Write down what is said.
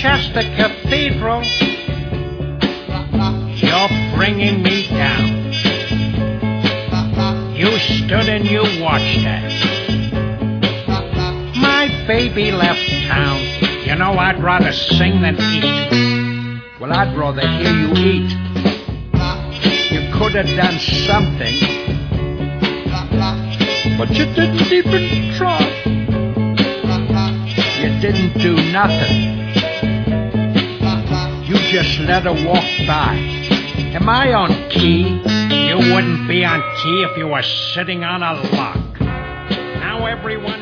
Chester Cathedral. You're bringing me down. You stood and you watched her. My baby left town. You know, I'd rather sing than eat. Well, I'd rather hear you eat. You could have done something, but you didn't even try. You didn't do nothing. You just let her walk by. Am I on key? You wouldn't be on key if you were sitting on a lock. Now everyone